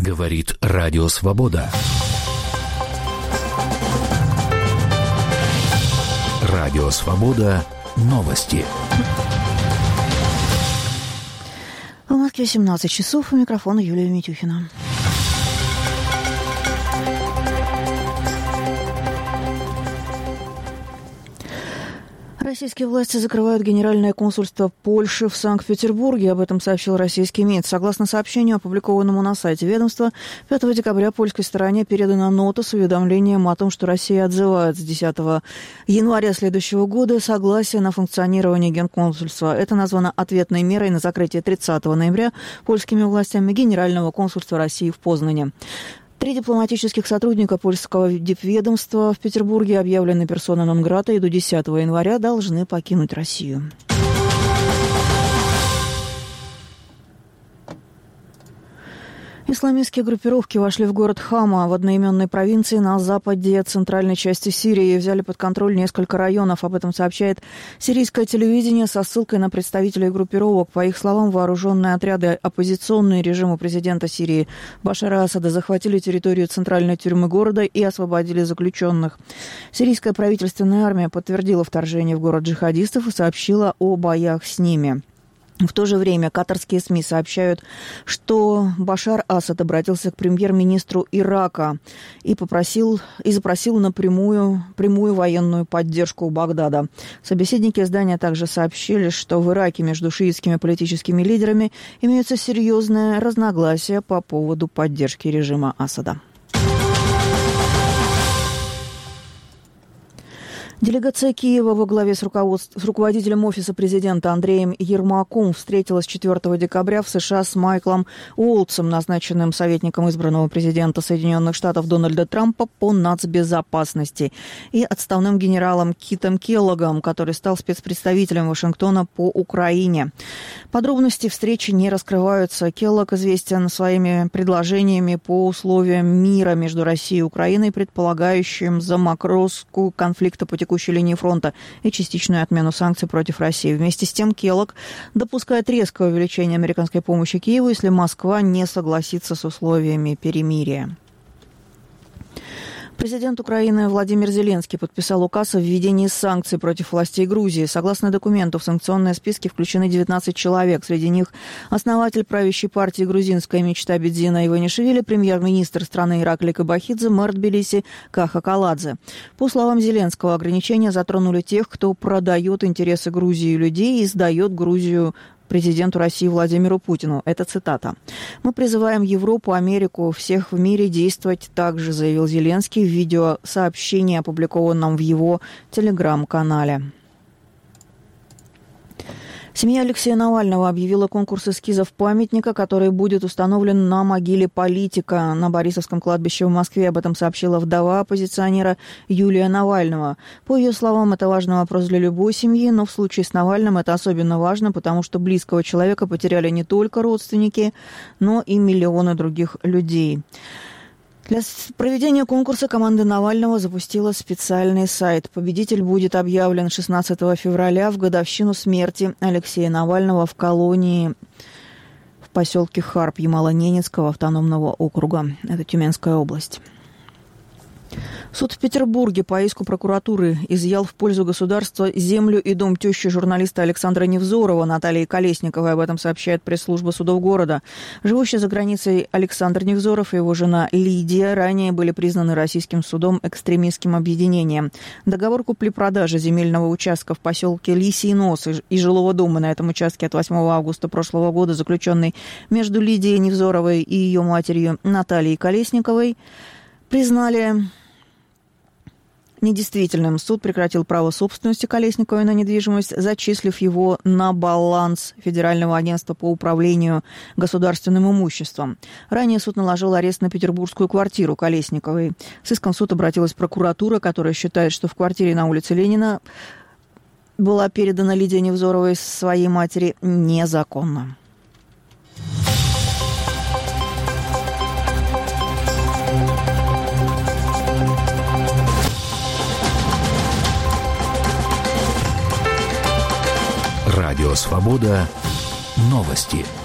Говорит Радио Свобода. Радио Свобода. Новости. В Москве 17 часов. У микрофона Юлия Митюхина. Российские власти закрывают Генеральное консульство Польши в Санкт-Петербурге. Об этом сообщил российский МИД. Согласно сообщению, опубликованному на сайте ведомства, 5 декабря польской стороне передана нота с уведомлением о том, что Россия отзывает с 10 января следующего года согласие на функционирование Генконсульства. Это названо ответной мерой на закрытие 30 ноября польскими властями Генерального консульства России в Познане. 3 дипломатических сотрудника польского дипведомства в Петербурге, объявлены персона нон-грата, и до 10 января должны покинуть Россию. Исламистские группировки вошли в город Хама в одноименной провинции на западе центральной части Сирии и взяли под контроль несколько районов. Об этом сообщает сирийское телевидение со ссылкой на представителей группировок. По их словам, вооруженные отряды, оппозиционные режиму президента Сирии Башара Асада, захватили территорию центральной тюрьмы города и освободили заключенных. Сирийская правительственная армия подтвердила вторжение в город джихадистов и сообщила о боях с ними. В то же время катарские СМИ сообщают, что Башар Асад обратился к премьер-министру Ирака и запросил прямую военную поддержку у Багдада. Собеседники издания также сообщили, что в Ираке между шиитскими политическими лидерами имеются серьезные разногласия по поводу поддержки режима Асада. Делегация Киева во главе с руководителем Офиса президента Андреем Ермаком встретилась 4 декабря в США с Майклом Уолтсом, назначенным советником избранного президента Соединенных Штатов Дональда Трампа по нацбезопасности, и отставным генералом Китом Келлогом, который стал спецпредставителем Вашингтона по Украине. Подробности встречи не раскрываются. Келлог известен своими предложениями по условиям мира между Россией и Украиной, предполагающим заморозку конфликта по текущей линии фронта и частичную отмену санкций против России. Вместе с тем Келлог допускает резкое увеличение американской помощи Киеву, если Москва не согласится с условиями перемирия. Президент Украины Владимир Зеленский подписал указ о введении санкций против властей Грузии. Согласно документу, в санкционные списки включены 19 человек. Среди них основатель правящей партии «Грузинская мечта» Бедзина Иванишвили, премьер-министр страны Ираклий Кобахидзе, мэр Тбилиси Каха Каладзе. По словам Зеленского, ограничения затронули тех, кто продает интересы Грузии людей и сдает Грузию президенту России Владимиру Путину. Это цитата. «Мы призываем Европу, Америку, всех в мире действовать так же», заявил Зеленский в видеосообщении, опубликованном в его телеграм-канале. Семья Алексея Навального объявила конкурс эскизов памятника, который будет установлен на могиле политика на Борисовском кладбище в Москве. Об этом сообщила вдова оппозиционера Юлия Навального. По ее словам, это важный вопрос для любой семьи, но в случае с Навальным это особенно важно, потому что близкого человека потеряли не только родственники, но и миллионы других людей. Для проведения конкурса команда Навального запустила специальный сайт. Победитель будет объявлен 16 февраля в годовщину смерти Алексея Навального в колонии в поселке Харп Ямало-Ненецкого автономного округа. Это Тюменская область. Суд в Петербурге по иску прокуратуры изъял в пользу государства землю и дом тещи журналиста Александра Невзорова Натальи Колесниковой. Об этом сообщает пресс-служба судов города. Живущий за границей Александр Невзоров и его жена Лидия ранее были признаны российским судом экстремистским объединением. Договор купли-продажи земельного участка в поселке Лисий Нос и жилого дома на этом участке от 8 августа прошлого года, заключенный между Лидией Невзоровой и ее матерью Натальей Колесниковой, признали недействительным. Суд прекратил право собственности Колесниковой на недвижимость, зачислив его на баланс Федерального агентства по управлению государственным имуществом. Ранее суд наложил арест на петербургскую квартиру Колесниковой. С иском в суд обратилась прокуратура, которая считает, что в квартире на улице Ленина была передана Лидия Невзоровой своей матери незаконно. Радио Свобода. Новости.